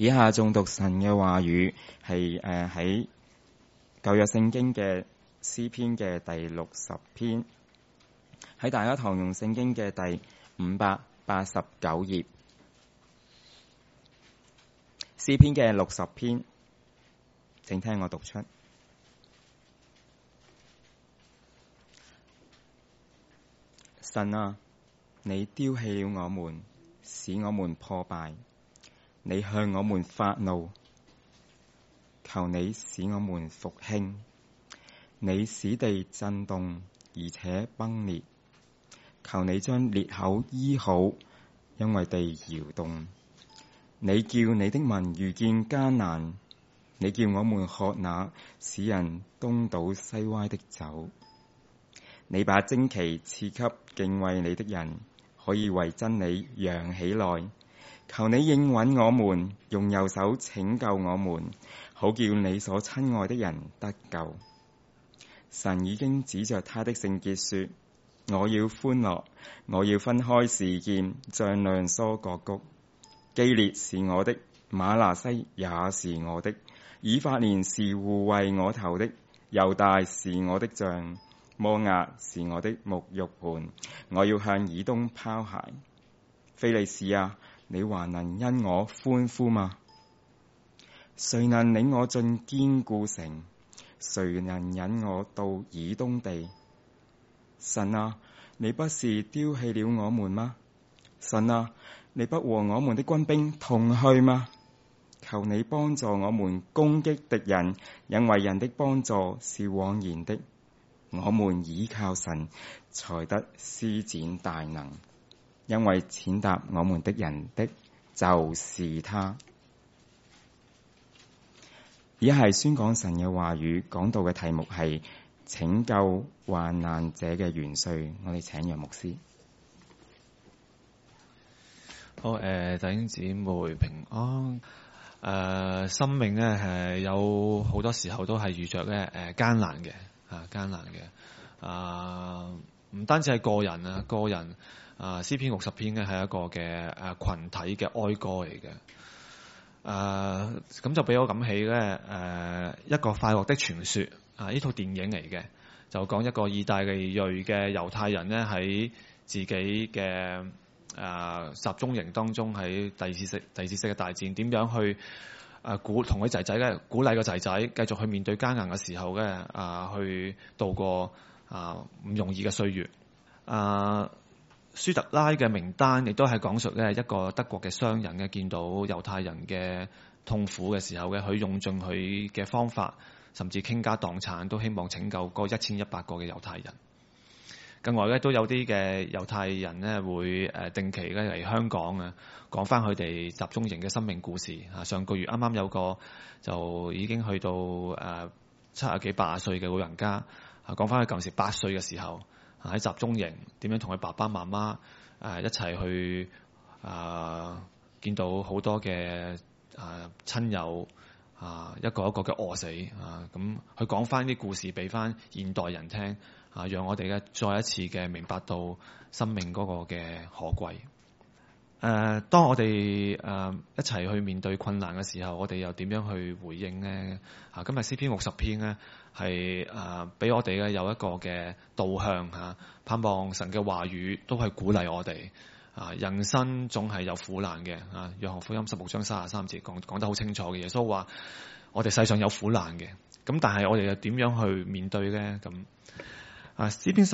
以下誦讀神嘅話語，係喺舊約聖經嘅詩篇嘅第60篇，喺大家堂用聖經嘅第589頁，詩篇嘅60篇，請聽我讀出。神啊，你丟棄了我們，使我們破敗。你向我們發怒，求你使我們復興。你使地震動，而且崩裂，求你將裂口醫好，因為地搖動。你叫你的民遇見艱難，你叫我們喝那使人東倒西歪的酒。你把旌旗賜給敬畏你的人，可以為真理揚起來。求你應允我們，用右手拯救我們，好叫你所親愛的人得救。神已經指着他的聖潔說：我要歡樂，我要分開示劍，像量疏割谷。基列是我的，瑪拿西也是我的，以法蓮是護衛我頭的，猶大是我的杖，摩押是我的沐浴盆。我要向以東拋鞋。非利士啊，你還能因我歡呼嗎？誰能領我進堅固城？誰能引我到以東地？神啊，你不是丟棄了我們嗎？神啊，你不和我們的軍兵同去嗎？求你幫助我們攻擊敵人，因為人的幫助是枉然的。我們倚靠神，才得施展大能。因為踐踏我們的人的就是他。以下係宣講神嘅話語，講到嘅題目係拯救患難者嘅元帥。我哋請楊牧師。 好，弟兄姊妹平安。生命咧係有好多時候都係遇着咧艱難嘅，艱難嘅。唔單止係個人詩篇60篇咧係一個嘅群體嘅哀歌嚟嘅。咁就俾我諗起咧一個快樂的傳說呢套電影嚟嘅，就講一個意大利裔嘅猶太人咧喺自己嘅集中營當中，喺第二次世界大戰點樣去同佢仔仔咧鼓勵個仔仔繼續去面對艱難嘅時候咧去度過唔容易嘅歲月。舒特拉嘅名單亦都係講述咧一個德國嘅商人嘅見到猶太人嘅痛苦嘅時候嘅，佢用盡佢嘅方法，甚至傾家蕩產都希望拯救嗰1100個嘅猶太人。另外咧都有啲嘅猶太人咧會定期咧嚟香港講翻佢哋集中營嘅生命故事。上個月啱啱有個就已經去到70幾80歲嘅老人家講翻佢舊時8歲嘅時候喺集中營點樣同佢爸爸媽媽一齊去見到好多嘅親友一個一個嘅餓死咁佢講翻啲故事俾翻現代人聽讓我哋咧再一次嘅明白到生命嗰個嘅可貴。當我哋一齊去面對困難嘅時候，我哋又點樣去回應呢？今日詩篇60篇咧係俾我哋咧有一個嘅導向盼望神嘅話語都係鼓勵我哋人生總係有苦難嘅約翰福音16章33節講得好清楚嘅。耶穌話我哋世上有苦難嘅，咁但係我哋又點樣去面對咧？咁詩篇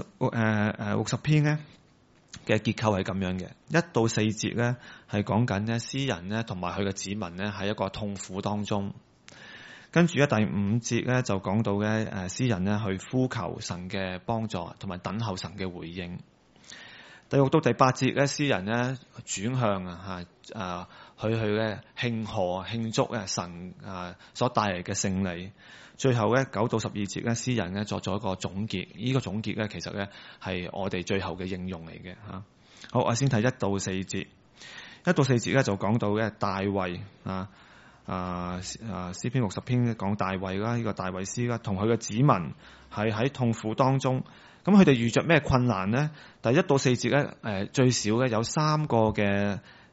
60篇咧嘅結構係咁樣嘅，1到4節咧係講緊咧詩人咧同埋佢嘅子民咧喺一個痛苦當中，跟住咧第5節咧就講到咧詩人咧去呼求神嘅幫助同埋等候神嘅回應。第6到第8節咧詩人咧轉向去咧慶賀慶祝神所帶嚟嘅勝利。最後咧9到12節咧詩人咧作咗一個總結，呢個總結咧其實咧係我哋最後嘅應用嚟嘅嚇。好，我先睇1到4節。1到4節咧就講到咧大衛詩篇60篇講大衛啦，呢個大衛詩啦，同佢嘅子民係喺痛苦當中。咁佢哋遇着咩困難呢？第1到4節咧最少咧有3個嘅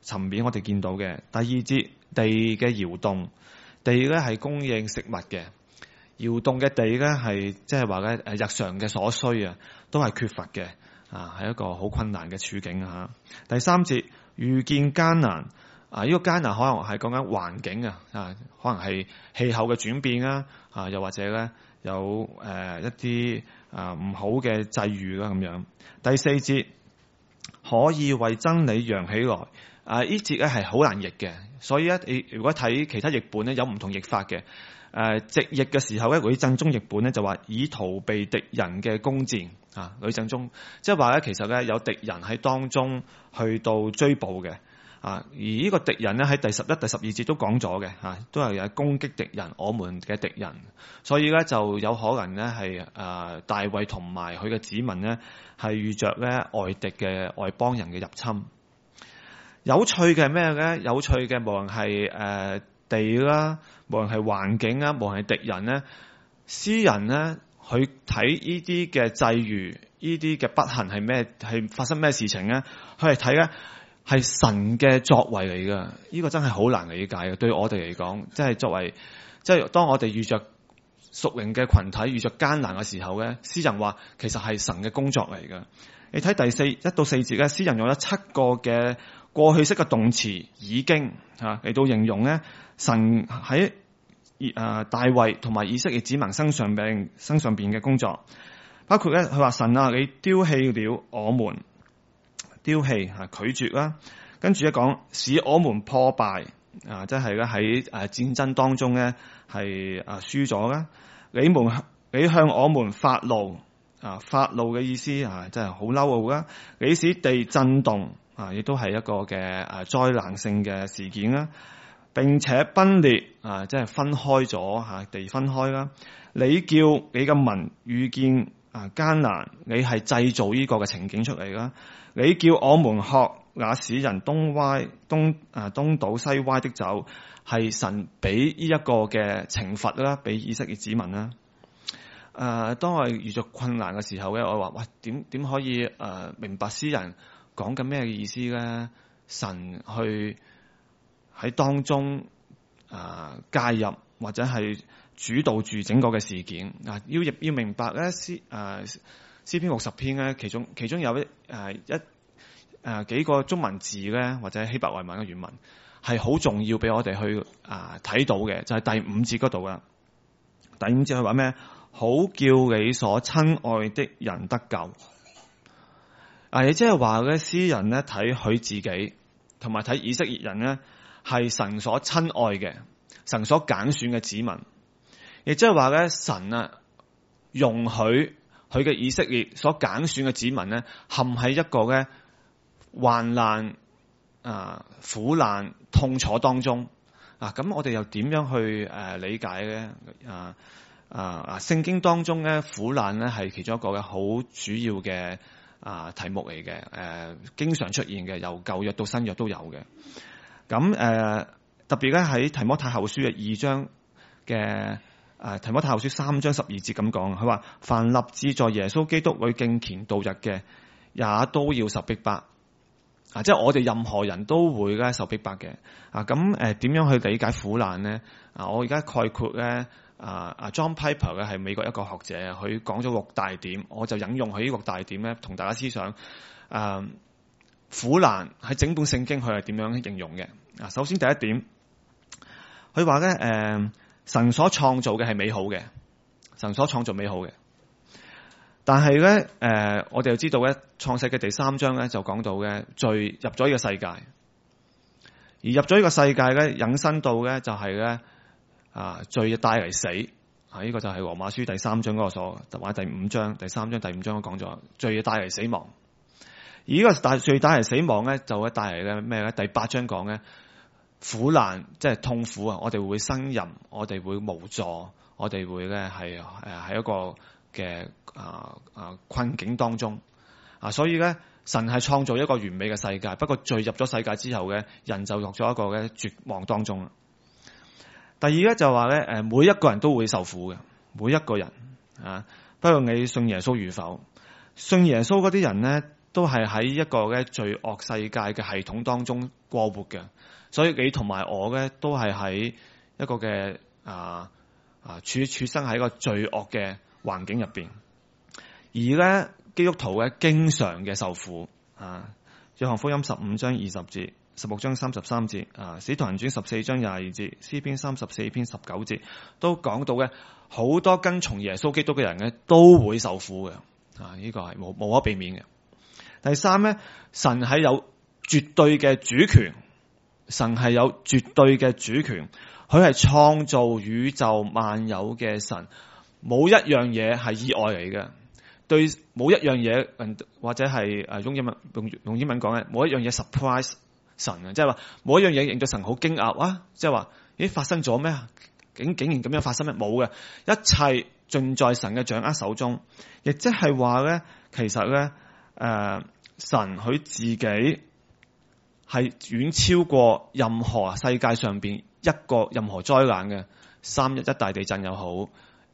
層面我哋見到嘅。第二節，地嘅搖動，地咧係供應食物嘅，搖動嘅地咧係即係話咧日常嘅所需啊，都係缺乏嘅啊，係一個好困難嘅處境啊。第三節，遇見艱難啊，呢個艱難可能係講緊環境啊，可能係氣候嘅轉變啊，又或者咧有一啲唔好嘅際遇啦咁樣。第四節，可以為真理揚起來。呢節咧係好難譯嘅，所以咧你如果睇其他譯本咧有唔同譯法嘅。直譯嘅時候咧，呂振中譯本咧就話以逃避敵人嘅攻戰啊。呂振中即係話咧，其實咧有敵人喺當中去到追捕嘅啊。而呢個敵人咧喺第11、第12節都講咗嘅都係有攻擊敵人，我們嘅敵人。所以咧就有可能咧係大衛同埋佢嘅子民咧係遇着咧外敵嘅外邦人嘅入侵。有趣嘅係咩咧？有趣嘅無論係地啦，無論係環境啊，無論係敵人咧，詩人咧去睇呢啲嘅際遇，呢啲嘅不幸係咩？係發生咩事情咧？佢係睇咧係神嘅作為嚟噶。呢個真係好難理解嘅，對我哋嚟講，即係作為即係當我哋遇着屬靈嘅群體遇着艱難嘅時候咧，詩人話其實係神嘅工作嚟噶。你睇第1到4節咧，詩人用咗7個嘅過去式嘅動詞已經嚟到形容咧。神喺大衛同埋以色列子民身上邊嘅工作，包括咧佢話神啊，你丟棄了我們，丟棄拒絕啦，跟住一講使我們破敗即係咧喺戰爭當中咧係輸咗啦。你向我們發怒發怒嘅意思真係好嬲啦。你使地震動亦都係一個嘅災難性嘅事件啦。並且分裂即係分開咗地分開啦。你叫你嘅民遇見艱難，你係製造呢個嘅情景出嚟啦。你叫我們學那使人東倒西歪的走，係神俾呢一個嘅懲罰啦，俾以色列子民啦。當我遇着困難嘅時候咧，我話喂，點可以明白詩人講緊咩意思咧？神去喺當中介入或者係主導住整個嘅事件要明白咧詩篇60篇咧，其中有幾個中文字咧，或者希伯來文嘅原文係好重要俾我哋去睇到嘅，就係第5節嗰度啦。第5節係話咩？好叫你所親愛的人得救。亦即係話咧，詩人咧睇佢自己同埋睇以色列人咧，係神所親愛嘅，神所揀選嘅子民。亦即係話咧，神容許佢嘅以色列所揀選嘅子民咧，陷喺一個咧患難苦難痛楚當中。咁我哋又點樣去理解咧？聖經當中咧，苦難咧係其中一個嘅好主要嘅題目嚟嘅，經常出現嘅，由舊約到新約都有嘅。咁特別咧喺提摩太後書嘅2章嘅提摩太後書3章12節咁講，佢話凡立志在耶穌基督裏敬虔度日嘅，也都要受逼迫。即係我哋任何人都會咧受逼迫嘅。咁點樣去理解苦難咧？我而家概括咧。John Piper 嘅係美國一個學者，佢講咗6大點，我就引用佢呢6大點咧，同大家思想苦難喺整本聖經佢係點樣形容嘅。首先第一點，佢話咧神所創造嘅係美好嘅，神所創造美好嘅，但係咧我哋就知道咧創世嘅第3章咧就講到嘅罪入咗呢個世界，而入咗呢個世界咧引申到咧就係咧。罪帶嚟死，呢個就係羅馬書第3章嗰個或者第5章、第3章、第5章都講咗，罪帶嚟死亡。而呢個罪帶嚟死亡咧，就會帶嚟嘅咩咧？第8章講咧苦難，即係痛苦啊！我哋會呻吟，我哋會無助，我哋會咧係喺一個嘅困境當中。所以咧神係創造一個完美嘅世界，不過罪入咗世界之後嘅人就落咗一個嘅絕望當中。第二咧就話咧，每一個人都會受苦嘅，每一個人不過你信耶穌與否？信耶穌嗰啲人咧， 都係喺一個嘅罪惡世界嘅系統當中過活嘅，所以你同埋我咧都係喺一個嘅處生喺一個罪惡嘅環境入邊，而咧基督徒咧經常嘅受苦約翰福音15章20節、16章33節使徒行傳14章22節、詩篇34篇19節都講到嘅，好多跟從耶穌基督嘅人咧都會受苦嘅，呢個係無可避免嘅。第三咧，神係有絕對嘅主權，神係有絕對嘅主權，佢係創造宇宙萬有嘅神，冇一樣嘢係意外嚟嘅。對，冇一樣嘢，或者係用英文講咧，冇一樣嘢 surprise 神啊，即係話冇一樣嘢令到神好驚訝啊！即係話，咦，發生咗咩？竟然咁樣發生咩？冇嘅，一切盡在神嘅掌握手中，亦即係話咧，其實咧，神佢自己係遠超過任何世界上邊任何災難嘅311大地震又好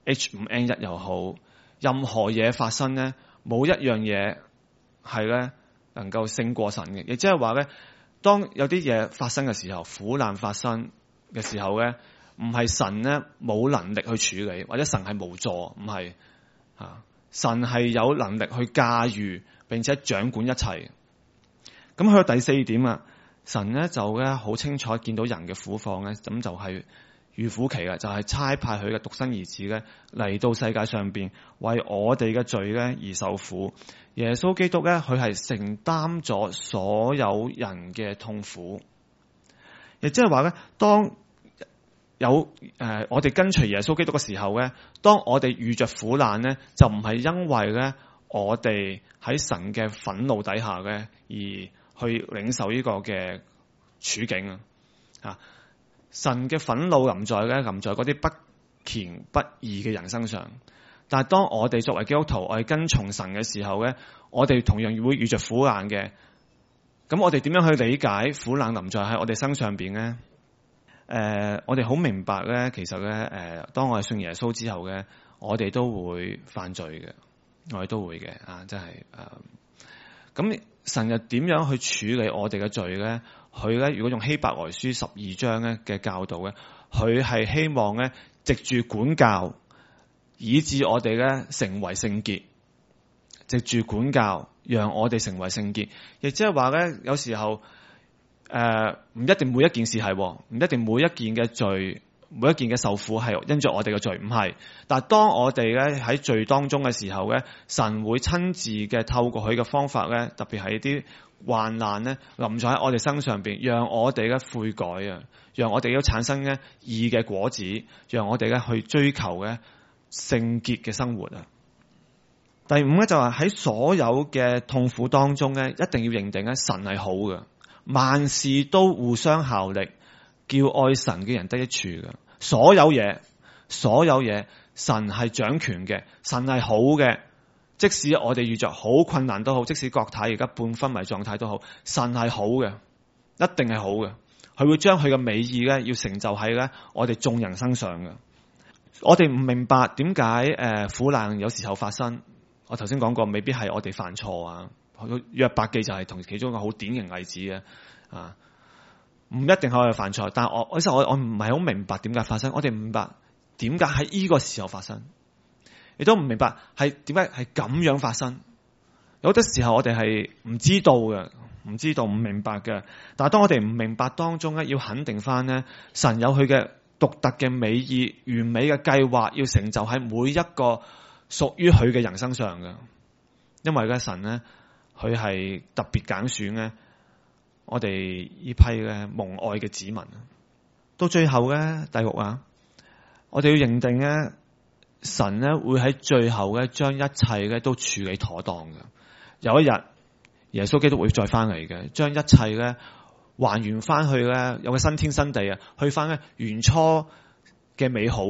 H5N1 又好，任何嘢發生咧，冇一樣嘢係咧能夠勝過神嘅。亦即係話咧，當有啲嘢發生嘅時候，苦難發生嘅時候咧，唔係神咧冇能力去處理，或者神係無助，唔係神係有能力去駕馭並且掌管一切。咁去到第4點啊，神咧就咧好清楚見到人嘅苦況咧，咁就係預苦期嘅，就係差派佢嘅獨生兒子咧嚟到世界上邊，為我哋嘅罪咧而受苦。耶穌基督咧，佢係承擔咗所有人嘅痛苦，亦即係話咧，當有我哋跟隨耶穌基督嘅時候咧，當我哋遇着苦難咧，就唔係因為咧我哋喺神嘅憤怒底下咧而去領受呢個嘅處境啊！神嘅憤怒臨在嗰啲不虔不義嘅人身上，但係當我哋作為基督徒，我哋跟從神嘅時候咧，我哋同樣會遇着苦難嘅。咁我哋點樣去理解苦難臨在喺我哋身上邊咧？我哋好明白咧，其實咧，當我哋信耶穌之後咧，我哋都會犯罪嘅，我哋都會嘅真係咁神又點樣去處理我哋嘅罪咧？佢咧如果用希伯來書12章咧嘅教導咧，佢係希望咧藉住管教，以致我哋咧成為聖潔，藉住管教，讓我哋成為聖潔。亦即係話咧，有時候唔一定每一件事係，唔一定每一件嘅罪，每一件嘅受苦係因着我哋嘅罪，唔係。但係當我哋咧喺罪當中嘅時候咧，神會親自嘅透過佢嘅方法咧，特別係一啲患難咧臨在喺我哋身上邊，讓我哋咧悔改啊，讓我哋要產生咧義嘅果子，讓我哋咧去追求咧聖潔嘅生活啊。第5咧就係喺所有嘅痛苦當中咧，一定要認定咧神係好嘅，萬事都互相效力，叫愛神嘅人得益處嘅。所有嘢，神係掌權嘅，神係好嘅。即使我哋遇着好困難都好，即使國體而家半昏迷狀態都好，神係好嘅，一定係好嘅。佢會將佢嘅美意咧，要成就喺咧我哋眾人身上嘅。我哋唔明白點解苦難有時候發生。我頭先講過，未必係我哋犯錯啊。約伯記就係同其中一個好典型例子嘅唔一定係我哋犯錯，但係其實我唔係好明白點解發生。我哋唔明白點解喺呢個時候發生，亦都唔明白係點解係咁樣發生。有好多時候我哋係唔知道嘅，唔明白嘅。但係當我哋唔明白當中咧，要肯定翻咧，神有佢嘅獨特嘅美意、完美嘅計劃，要成就喺每一個屬於佢嘅人身上嘅。因為咧神咧，佢係特別揀選咧我哋呢批嘅蒙愛嘅子民。到最後咧，第6我哋要認定咧，神咧會喺最後咧將一切咧都處理妥當嘅。有一日，耶穌基督會再翻嚟嘅，將一切咧還原翻去咧，有個新天新地啊，去翻咧原初嘅美好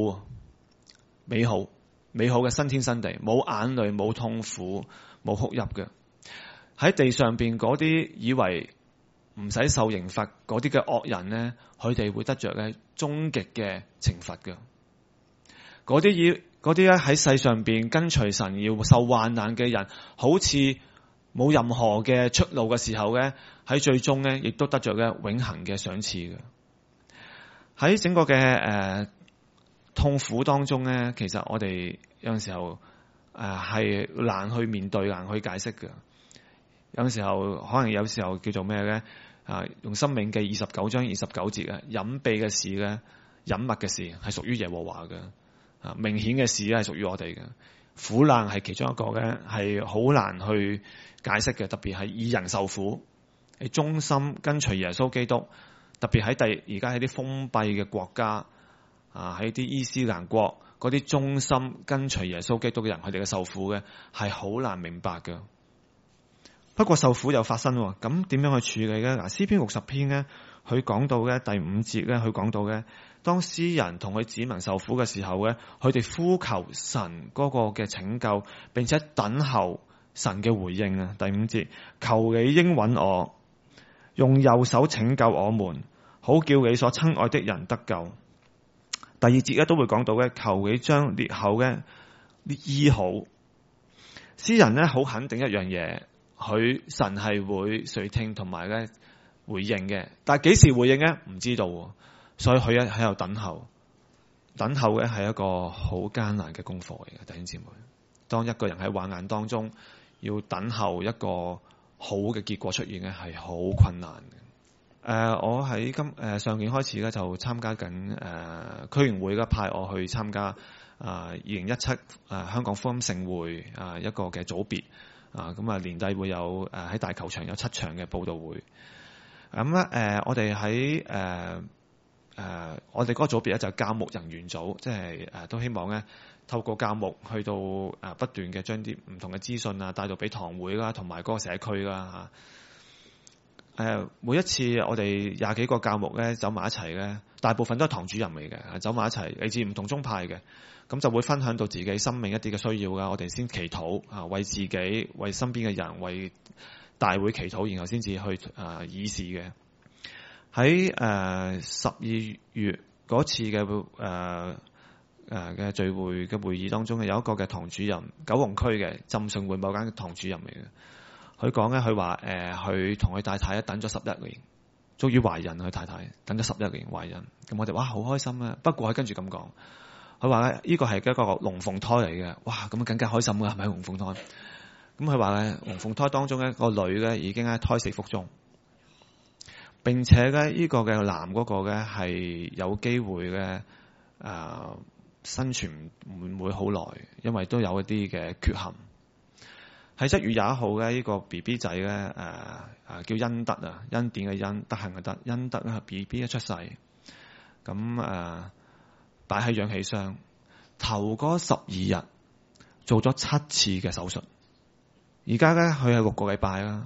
嘅新天新地，冇眼淚、冇痛苦、冇哭泣嘅。喺地上邊嗰啲以為唔使受刑罰嗰啲嘅惡人咧，佢哋會得着咧終極嘅懲罰嘅。嗰啲咧喺世上邊跟隨神要受患難嘅人，好似冇任何嘅出路嘅時候咧，喺最終咧亦都得着咧永恆嘅賞賜嘅。喺整個嘅痛苦當中咧，其實我哋有陣時候係難去面對、難去解釋嘅。有陣時候可能有時候叫做咩咧？用申命記29章29節啊，隱秘嘅事咧、隱密嘅事係屬於耶和華嘅，明顯嘅事咧係屬於我哋嘅。苦難係其中一個咧，係好難去解釋嘅，特別係義人受苦，係忠心跟隨耶穌基督，特別喺而家喺啲封閉嘅國家喺啲伊斯蘭國嗰啲忠心跟隨耶穌基督嘅人，佢哋嘅受苦嘅係好難明白嘅。不過受苦又發生，咁點樣去處理咧？詩篇60篇咧，佢講到嘅第5節咧，佢講到嘅，當詩人同佢子民受苦嘅時候咧，佢哋呼求神嗰個嘅拯救，並且等候神嘅回應啊。第5節，求你應允我，用右手拯救我們，好叫你所親愛的人得救。第2節咧都會講到嘅，求你將裂口嘅醫好。詩人咧好肯定一樣嘢。佢神係會垂聽同埋咧回應嘅，但係幾時回應咧唔知道，所以佢喺度等候。等候嘅係一個好艱難嘅功課嚟嘅，弟兄姊妹。當一個人喺患難當中要等候一個好嘅結果出現咧，係好困難嘅。我喺上年開始咧就參加緊區員會嘅派我去參加2017香港福音盛會一個嘅組別。咁年底會有喺大球場有7場嘅佈道會。我哋喺我哋嗰個組別咧就係教牧人員組，即係都希望咧透過教牧去到不斷嘅將啲唔同嘅資訊帶到俾堂會啦，同埋嗰個社區啦嚇。每一次我哋20幾個教牧咧走埋一齊咧，大部分都係堂主任嚟嘅，走埋一齊嚟自唔同宗派嘅。咁就會分享到自己生命一啲嘅需要噶，我哋先祈禱為自己、為身邊嘅人、為大會祈禱，然後先至去議事嘅。喺12月嗰次嘅嘅聚會嘅會議當中，有一個嘅堂主任，九龍區嘅浸信會某間堂主任嚟嘅。佢講咧，佢話佢同佢太太等咗11年，終於懷孕。佢太太等咗11年懷孕，咁我哋哇好開心啊！不過佢跟住咁講。佢話咧，呢個係一個龍鳳胎嚟嘅，哇！咁更加開心㗎，係咪龍鳳胎？咁佢話咧，龍鳳胎當中咧個女咧已經喺胎死腹中，並且咧呢個嘅男嗰個咧係有機會嘅生存唔會好耐，因為都有一啲嘅缺陷。喺7月21號咧，呢個 B B 仔咧叫恩德啊，恩典嘅恩，德行嘅德，恩德咧 B B 一出世，咁擺喺氧氣箱，頭嗰12日做咗7次嘅手術，而家咧佢係6個禮拜啦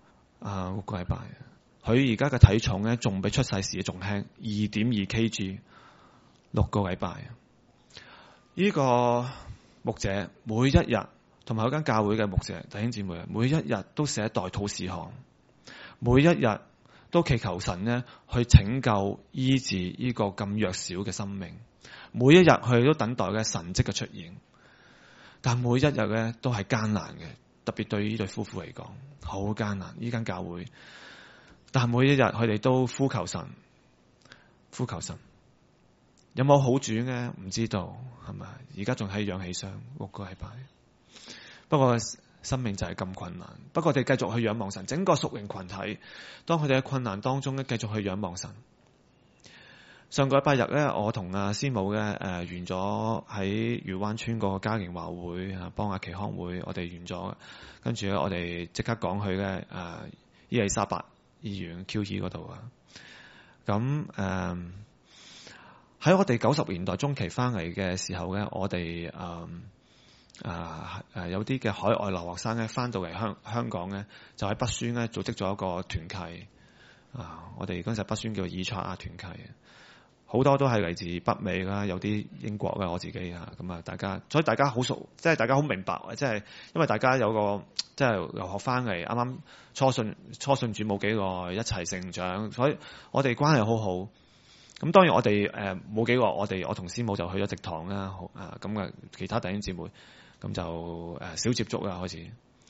，6個禮拜。佢而家嘅體重咧仲比出世時仲輕，2.2 kg， 6個禮拜。呢個牧者每一日同埋嗰間教會嘅牧者弟兄姊妹，每一日都寫代禱事項，每一日都祈求神咧去拯救醫治呢個咁弱小嘅生命。每一日佢哋都等待嘅神蹟嘅出現，但每一日咧都係艱難嘅，特別對於呢對夫婦嚟講好艱難。呢間教會，但係每一日佢哋都呼求神，呼求神。有冇好轉嘅？唔知道係咪？而家仲喺氧氣箱6個禮拜。不過生命就係咁困難。不過我哋繼續去仰望神，整個屬靈群體，當佢哋喺困難當中咧，繼續去仰望神。上個禮拜日咧，我同阿師母咧完咗喺漁灣村個家庭華會幫阿奇康會，我哋完咗，跟住咧我哋即刻趕去咧伊利沙伯醫院 QE 嗰度啊。咁喺我哋90年代中期翻嚟嘅時候咧，我哋有啲嘅海外留學生咧翻到嚟香港咧，就喺北宣咧組織咗一個團契我哋嗰陣時北宣叫以賽亞團契。好多都係嚟自北美啦，有啲英國嘅，我自己咁啊，大家，所以大家好熟，即係大家好明白，即係因為大家有個即係留學翻嚟，啱啱初信主冇幾耐，一齊成長，所以我哋關係好好。咁當然我哋冇幾耐，我同師母就去咗植堂啦，咁其他弟兄姊妹咁就少接觸啦開始。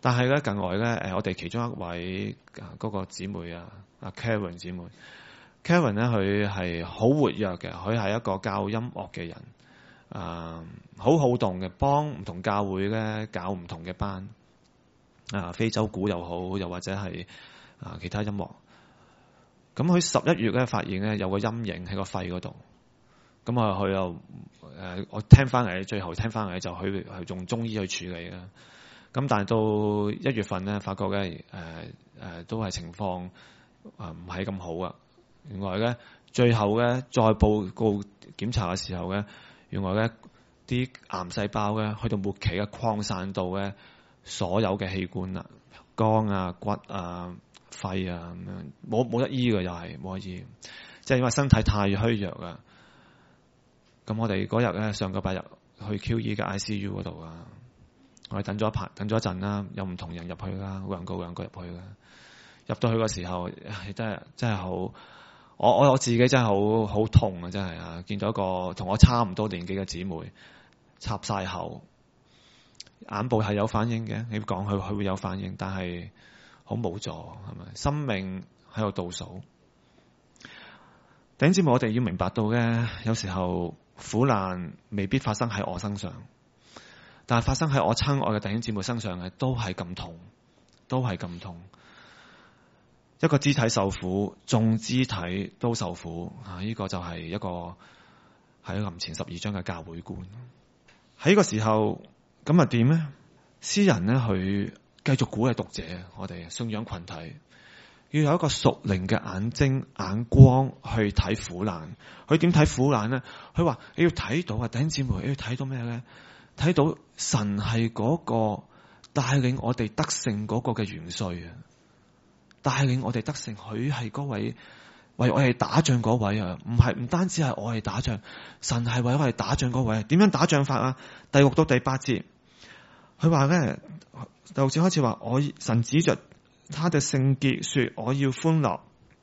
但係咧近來咧我哋其中一位嗰個姊妹Karen 姊妹 Karen 咧，佢係好活躍嘅，佢係一個教音樂嘅人，好好動嘅，幫唔同教會咧搞唔同嘅班，非洲鼓又好，又或者係其他音樂。咁佢11月咧發現咧有個陰影喺個肺嗰度，咁佢又我聽翻嚟，最後聽翻嚟就去用中醫去處理啦。咁但係到1月份咧，發覺咧都係情況唔係咁好啊。原來咧最後咧再報告檢查嘅時候咧，原來咧啲癌細胞咧去到末期嘅擴散到咧所有嘅器官啦，肝啊、骨啊、肺啊咁樣，冇得醫嘅，又係冇得醫，即係因為身體太虛弱啊。咁我哋嗰日咧上個拜日去 QE 嘅 ICU 嗰度啊，我哋等咗一陣啦，有唔同人入去啦，兩個入去啦。入到去嘅時候，真係好，我自己真係好痛啊！真係啊，見到一個同我差唔多年紀嘅姊妹插晒喉，眼部係有反應嘅，你講佢會有反應，但係好無助，係咪？生命喺度倒數。弟兄姊妹，我哋要明白到嘅，有時候苦難未必發生喺我身上，但係發生喺我親愛嘅弟兄姊妹身上嘅，都係咁痛，都係咁痛。一個肢體受苦，眾肢體都受苦。呢個就係一個喺林前12章嘅教會觀。喺呢個時候咁啊點呢？詩人呢，佢繼續鼓勵讀者，我哋信仰群體要有一個屬靈嘅眼光去睇苦難。佢點睇苦難呢？佢話你要睇到弟兄姊妹，你要睇到咩呢？睇到神係嗰個帶領我哋得勝嗰個嘅元帥啊！帶領我哋得勝，佢係嗰位為我哋打仗嗰位啊！唔單止係我哋打仗，神係為我哋打仗嗰位。點樣打仗法啊？第6到第8節，佢話咧，第6節開始話，神指着他的聖潔說，我要歡樂。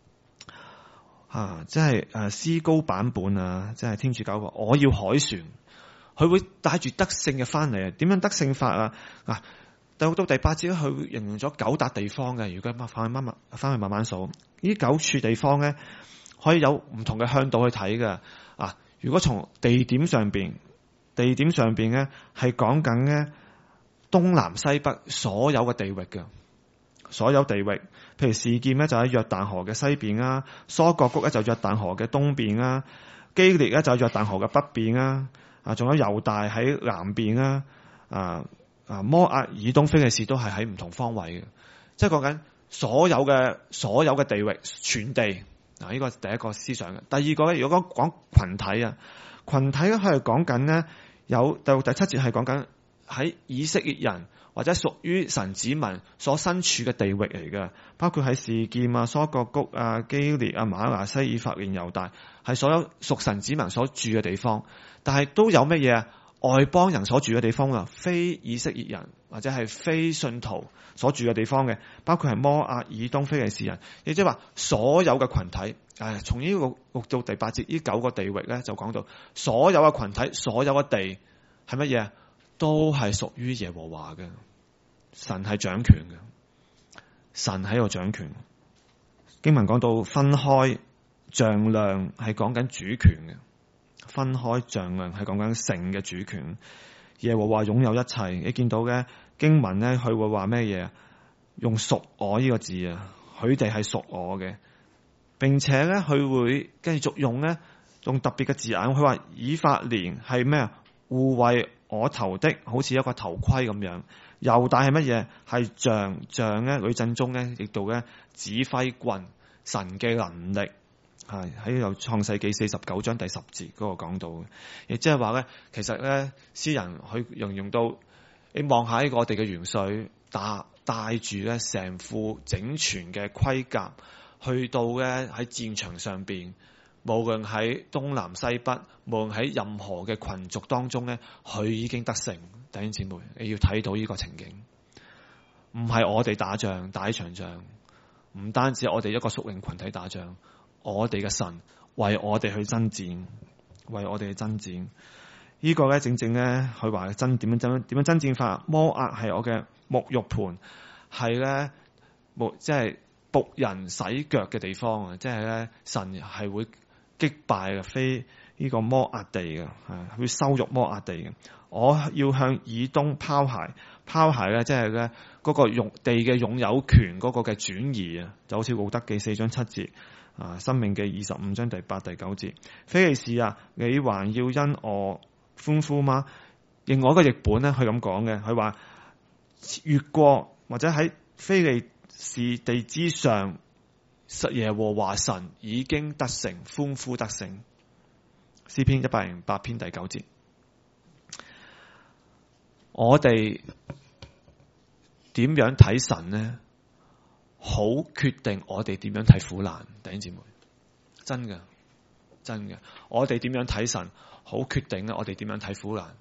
即係詩高版本啊，即係天主教話我要凱旋，佢會帶住得勝嘅翻嚟啊！點樣得勝法啊？第6到第8節咧，佢形容咗9笪地方嘅。如果翻去慢慢數，呢9處地方咧，可以有唔同嘅向度去睇嘅。如果從地點上邊咧係講緊咧東南西北所有嘅地域嘅，所有地域，譬如示劍咧就喺約旦河嘅西邊啊，疏割谷咧就約旦河嘅東邊啊，基列咧就喺約旦河嘅北邊啊，仲有猶大喺南邊啊。摩押以東非利士都係喺唔同方位嘅，即係講緊所有嘅地域全地。呢個第一個思想嘅。第二個咧，如果講群體啊，群體咧佢係講緊咧有第6、第7節係講緊喺以色列人或者屬於神子民所身處嘅地域嚟嘅，包括喺示劍啊、疏割谷啊、基列啊、瑪拿西、以法蓮、猶大，係所有屬神子民所住嘅地方。但係都有乜嘢啊？外邦人所住嘅地方啊，非以色列人或者係非信徒所住嘅地方嘅，包括係摩押以東非利士人，亦即係話所有嘅群體。從呢個6到第8節呢9個地域咧，就講到所有嘅群體、所有嘅地係乜嘢？都係屬於耶和華嘅，神係掌權嘅，神喺度掌權。經文講到分開丈量係講緊主權嘅。分開丈量係講緊城嘅主權，耶和華擁有一切。你見到嘅經文咧，佢會話咩嘢？用屬我呢個字啊，佢哋係屬我嘅，並且咧佢會繼續用特別嘅字眼。佢話以法蓮係咩啊？護衛我頭的，好似一個頭盔咁樣。猶大係乜嘢？係杖咧，呂振中咧亦到咧指揮棍，神嘅能力。係喺度創世記49章第10節嗰個講到嘅，亦即係話咧，其實咧詩人去形容到，你望下呢個我哋嘅元帥帶住咧成副整全嘅盔甲，去到咧喺戰場上邊，無論喺東南西北，無論喺任何嘅群族當中咧，佢已經得勝。弟兄姊妹，你要睇到呢個情景，唔係我哋打一場仗，唔單止我哋一個屬靈群體打仗。我哋嘅神為我哋去爭戰，為我哋去爭戰。 呢個咧正正咧佢話點樣爭戰法？摩押係我嘅沐浴盆，係咧即係僕人洗腳嘅地方啊！即係咧神係會擊敗嘅非呢個摩押地嘅，會羞辱摩押地嘅。我要向以東拋鞋咧，即係咧嗰個地嘅擁有權嗰個嘅轉移啊，就好似路德記4章7節啊，申命記25章第8、第9節。非利士啊，你還要因我歡呼嗎？另外一個譯本咧，佢咁講嘅，佢話越過或者喺非利士地之上，耶和華神已經得勝，歡呼得勝。詩篇108篇第9節。我哋點樣睇神呢？好決定我哋點樣睇苦難，弟兄姊妹，真嘅。我哋點樣睇神，好決定咧我哋點樣睇苦難。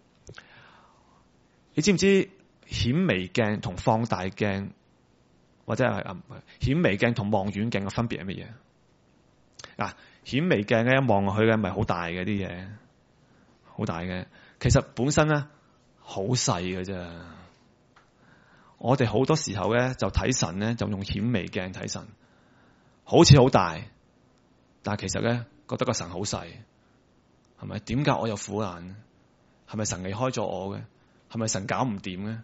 你知唔知顯微鏡同放大鏡，或者係顯微鏡同望遠鏡嘅分別係乜嘢？嗱，顯微鏡咧一望落去嘅咪好大嘅啲嘢，好大嘅，其實本身咧好細嘅啫。我哋好多時候咧就睇神咧就用顯微鏡睇神，好似好大，但係其實咧覺得個神好細，係咪？點解我有苦難？係咪神離開咗我嘅？係咪神搞唔掂嘅？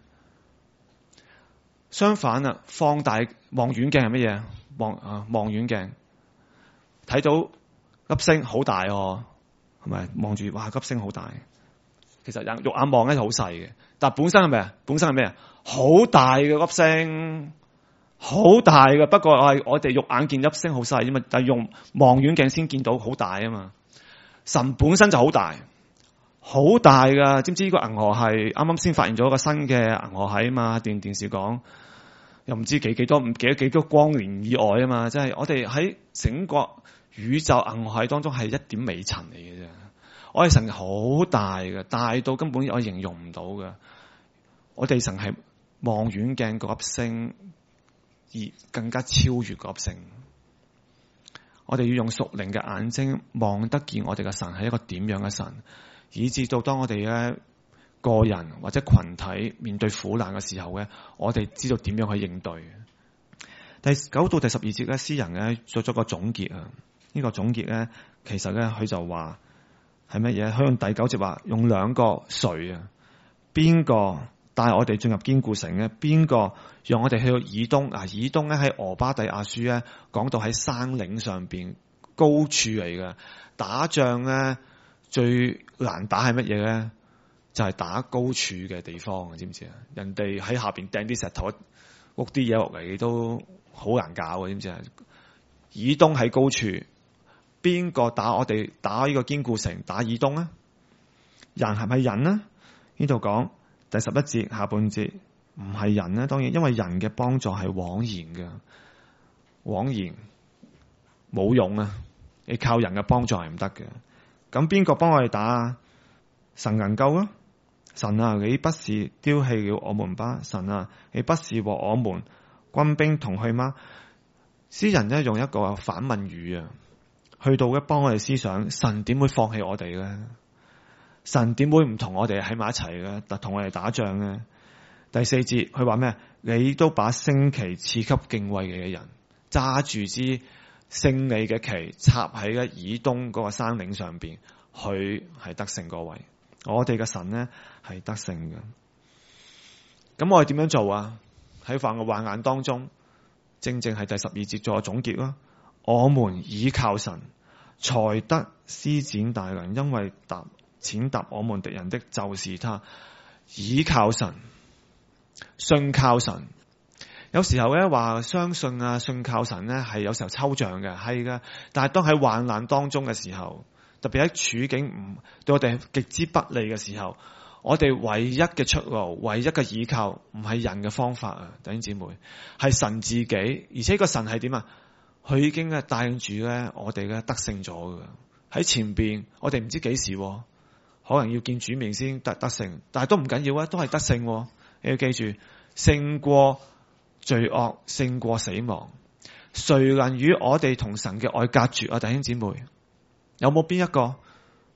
相反啊，放大望遠鏡係乜嘢？望遠鏡睇到粒星好大哦，係咪？望住哇，粒星好大。其實肉眼望咧就好細嘅，但本身係咩啊？本身係咩啊？好大嘅粒星，好大嘅。不過我哋肉眼見粒星好細啫嘛，但係用望遠鏡先見到好大啊嘛。神本身就好大，好大噶。知唔知呢個銀河系啱啱先發現咗一個新嘅銀河系啊嘛？電視講又唔知幾多光年以外啊嘛。即係我哋喺整個宇宙銀河系當中係一點微塵嚟嘅啫。我哋神好大嘅，大到根本我形容唔到嘅。我哋神係望遠鏡嗰粒星，而更加超越嗰粒星。我哋要用屬靈嘅眼睛望得見我哋嘅神係一個點樣嘅神，以至到當我哋咧個人或者群體面對苦難嘅時候咧，我哋知道點樣去應對。第9到第12節咧，詩人咧做咗個總結啊。呢個總結咧，其實咧佢就話。係乜嘢？佢用第9節話用兩個誰啊？邊個帶我哋進入堅固城嘅？邊個讓我哋去到以東？以東咧喺俄巴底亞書咧講到喺山嶺上邊高處嚟嘅，打仗咧最難打係乜嘢咧？就係打高處嘅地方，知唔知啊？人哋喺下邊掟啲石頭屋啲嘢落嚟都好難搞嘅，知唔知啊？以東喺高處。邊個打我哋打呢個堅固城？打以東啊？人係咪人呢？呢度講第11節下半節唔係人呢？當然，因為人嘅幫助係枉然嘅，枉然冇用啊！你靠人嘅幫助係唔得嘅。咁邊個幫我哋打啊？神能夠啊！神啊，你不是丟棄了我們吧？神啊，你不是和我們軍兵同去嗎？詩人呢用一個反問語啊。去到一幫我哋思想，神點會放棄我哋咧？神點會唔同我哋喺埋一齊咧？同我哋打仗咧？第4節佢話咩？你都把升旗賜給敬畏嘅人，揸住支勝利嘅旗，插喺嘅以東嗰個山嶺上邊，佢係得勝嗰位。我哋嘅神咧係得勝嘅。咁我哋點樣做啊？喺患嘅患難當中，正係第12節做個總結啦。我們倚靠神，才得施展大能，因為踐踏我們敵人的就是他。倚靠神，信靠神。有時候咧話相信啊，信靠神咧係有時候抽象嘅，係噶。但係當喺患難當中嘅時候，特別喺處境唔對我哋極之不利嘅時候，我哋唯一嘅出路，唯一嘅倚靠，唔係人嘅方法啊，弟兄姊妹，係神自己。而且個神係點啊？佢已經咧帶領住咧我哋咧得勝咗嘅。喺前邊我哋唔知幾時，可能要見主面先得勝，但係都唔緊要啊，都係得勝。你要記住，勝過罪惡，勝過死亡。誰能與我哋同神嘅愛隔絕啊？弟兄姊妹，有冇邊一個？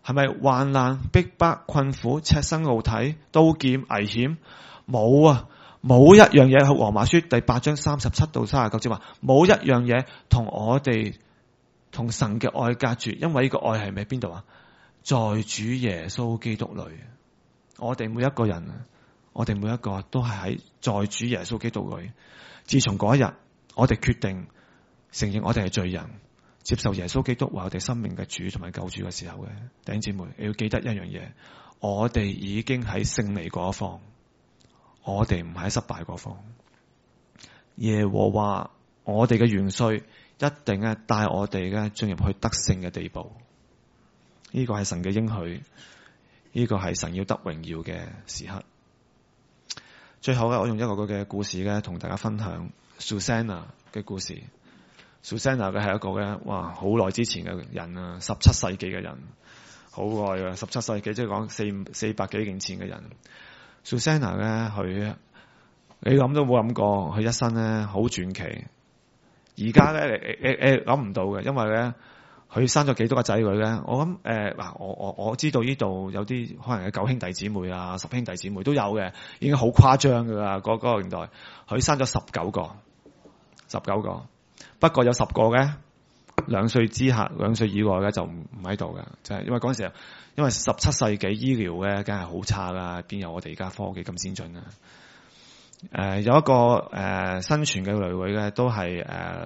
係咪患難、逼迫、困苦、赤身露體、刀劍、危險？冇啊！冇一樣嘢，喺羅馬書第8章37到39節話，冇一樣嘢同我哋同神嘅愛隔絕，因為呢個愛係咪邊度啊？在主耶穌基督裏，我哋每一個人，我哋每一個都係在主耶穌基督裏。自從嗰一日，我哋決定承認我哋係罪人，接受耶穌基督為我哋生命嘅主同埋救主嘅時候嘅弟兄姊妹，你要記得一樣嘢，我哋已經喺勝利嗰一方。我哋唔係喺失敗嗰方，耶和華我哋嘅元帥一定咧帶我哋咧進入去得勝嘅地步。呢個係神嘅應許，呢個係神要得榮耀嘅時刻。最後咧，我用一個嘅故事咧同大家分享 Susanna 嘅故事。Susanna 嘅係一個咧，哇，好耐之前嘅人啊，17世紀嘅人，好耐嘅17世紀，即係講400幾年前嘅人。Susanna 咧，佢你諗都冇諗過，佢一生咧好傳奇。而家咧，你諗唔到嘅，因為咧佢生咗幾多個仔女咧？我諗嗱，我知道呢度有啲可能有9兄弟姊妹啊，10兄弟姊妹都有嘅，已經好誇張噶啦。嗰個年代，佢生咗19個，不過有10個嘅2歲之下、2歲以外咧就唔喺度嘅，就係因為嗰陣時候。因為17世紀醫療咧，梗係好差啦，邊有我哋而家科技咁先進啊？有一個生存嘅女女咧，都係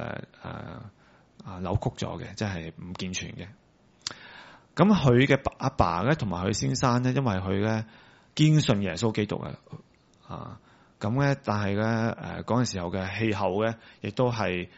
扭曲咗嘅，即係唔健全嘅。咁佢嘅阿爸咧，同埋佢先生咧，因為佢咧堅信耶穌基督咁咧，但係咧嗰陣時候嘅氣候咧，亦都係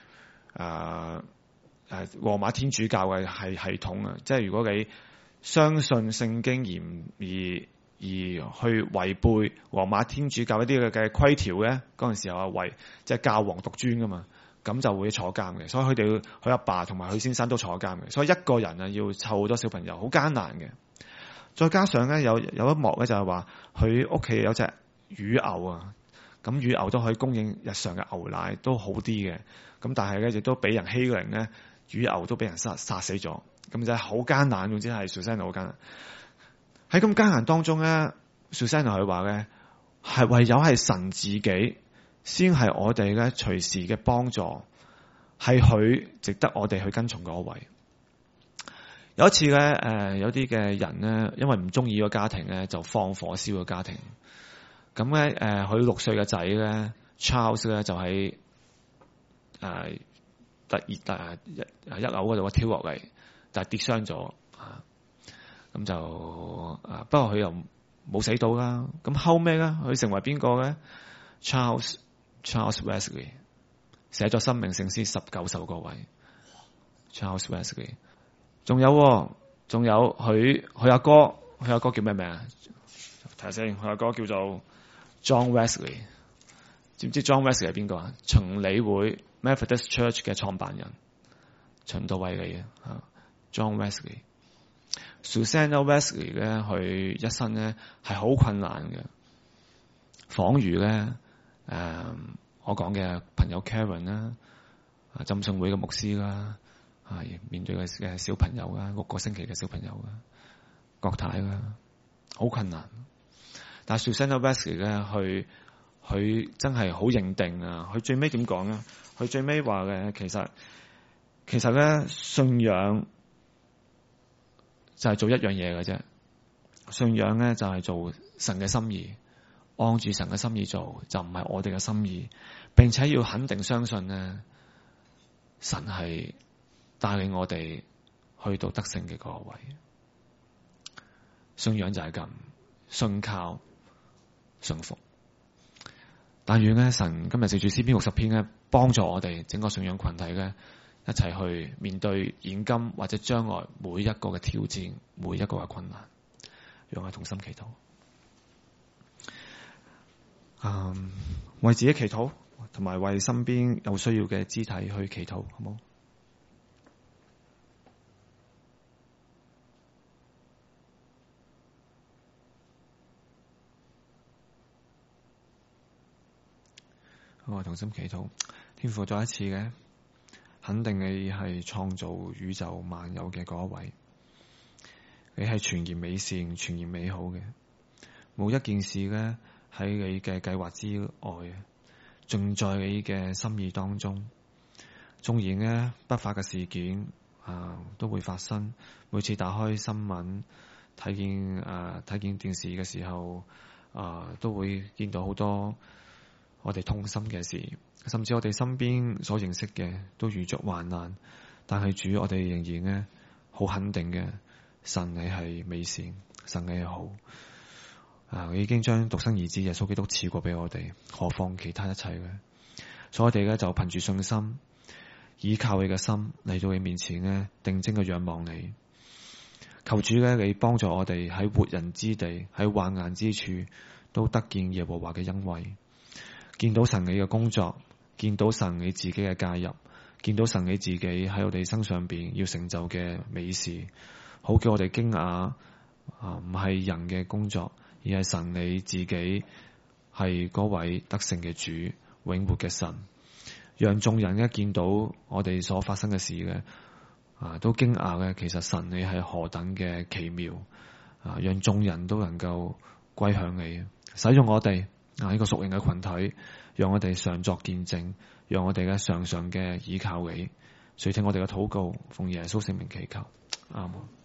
羅馬天主教嘅係系統啊，即係如果你相信聖經而去違背羅馬天主教一啲嘅規條咧，嗰陣時候即係教皇獨尊噶嘛，咁就會坐監嘅。所以佢阿爸同埋佢先生都坐監嘅。所以一個人啊要湊好多小朋友，好艱難嘅。再加上咧有一幕咧就係話佢屋企有隻乳牛啊，咁乳牛都可以供應日常嘅牛奶都好啲嘅，咁但係咧亦都俾人欺凌咧，乳牛都俾人殺死咗。咁就係好艱難，總之係 Susanna 好艱難。喺咁艱難當中咧 ，Susanna 佢話咧，係唯有係神自己先係我哋咧隨時嘅幫助，係佢值得我哋去跟從嗰位。有一次咧，有啲嘅人咧，因為唔中意個家庭咧，就放火燒個家庭。咁咧，佢6歲嘅仔咧 Charles 咧就喺一樓嗰度跳落嚟。但係跌傷咗咁就不過佢又冇死到啦。咁後尾咧，佢成為邊個咧 ？Charles Wesley 寫咗生命聖詩19首個位。Charles Wesley 仲有佢阿哥叫咩名啊？睇下先，佢阿哥叫做 John Wesley。知唔知 John Wesley 係邊個啊？循理會 Methodist Church 嘅創辦人，循道衛理嘅John Wesley。Susanna Wesley 咧，佢一生咧係好困難嘅，仿如咧我講嘅朋友 Karen 啦，浸信會嘅牧師啦，面對嘅小朋友啦，6個星期嘅小朋友啦，郭太啦，好困難。但係 Susanna Wesley 咧，佢真係好認定啊！佢最尾點講啊？佢最尾話嘅其實咧，信仰就係做一樣嘢嘅啫。信仰咧就係做神嘅心意，按住神嘅心意做，就唔係我哋嘅心意。並且要肯定相信咧，神係帶領我哋去到得勝嘅嗰個位。信仰就係咁，信靠、信服。但願咧，神今日藉住詩篇60篇咧，幫助我哋整個信仰群體咧，一齊去面對現今或者將來每一個嘅挑戰，每一個嘅困難，讓我同心祈禱。為自己祈禱，同埋為身邊有需要嘅肢體去祈禱，好冇？我同心祈禱，天父再一次嘅肯定你係創造宇宙萬有嘅嗰一位， 你係全然美善、全然美好嘅，冇一件事咧喺你嘅計劃之外，盡在你嘅心意當中。縱然咧不法嘅事件都會發生，每次打開新聞睇見電視嘅時候，都會見到好多我哋痛心嘅事，甚至我哋身邊所認識嘅都遇着患難。但係主，我哋仍然咧好肯定嘅，神你係美善，神你係好。已經將獨生兒子耶穌基督賜過俾我哋，何況其他一切嘅？所以我哋咧就憑住信心，依靠你嘅心嚟到你面前咧，定睛嘅仰望你。求主咧，你幫助我哋喺活人之地，喺患難之處，都得見耶和華嘅恩惠，見到神你嘅工作，見到神你自己嘅介入，見到神你自己喺我哋身上邊要成就嘅美事，好叫我哋驚訝唔係人嘅工作，而係神你自己係嗰位得勝嘅主，永活嘅神，讓眾人一見到我哋所發生嘅事嘅都驚訝嘅，其實神你係何等嘅奇妙讓眾人都能夠歸向你，使用我哋呢個屬靈嘅群體，讓我哋常作見證，讓我哋嘅常常嘅倚靠你，垂聽我哋嘅禱告，奉耶穌聖名祈求，阿門。